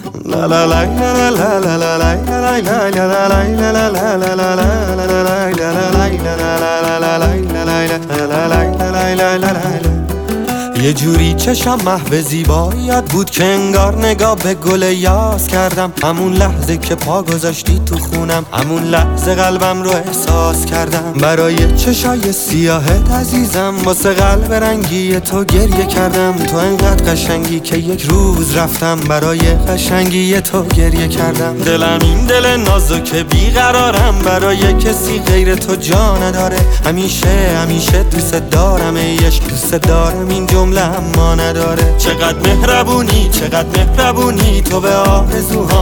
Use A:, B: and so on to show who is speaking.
A: لا لا لا لا لا لا لا لا لا لا لا لا. یه جوری چشم محو زیباییت بود که انگار نگاه به گل یاس کردم. همون لحظه که پا گذاشتی تو خونم، همون لحظه قلبم رو احساس کردم. برای چشای سیاهت عزیزم، واسه قلب رنگی تو گریه کردم. تو انقدر قشنگی که یک روز رفتم برای قشنگی تو گریه کردم. دلم این دل نازک بیقرارم، برای کسی غیر تو جا نداره. همیشه همیشه دوست دارم، ای عشق دوست دارم، این جمله اما نداره. چقدر مهربونی، چقدر مهربونی تو به آرزوها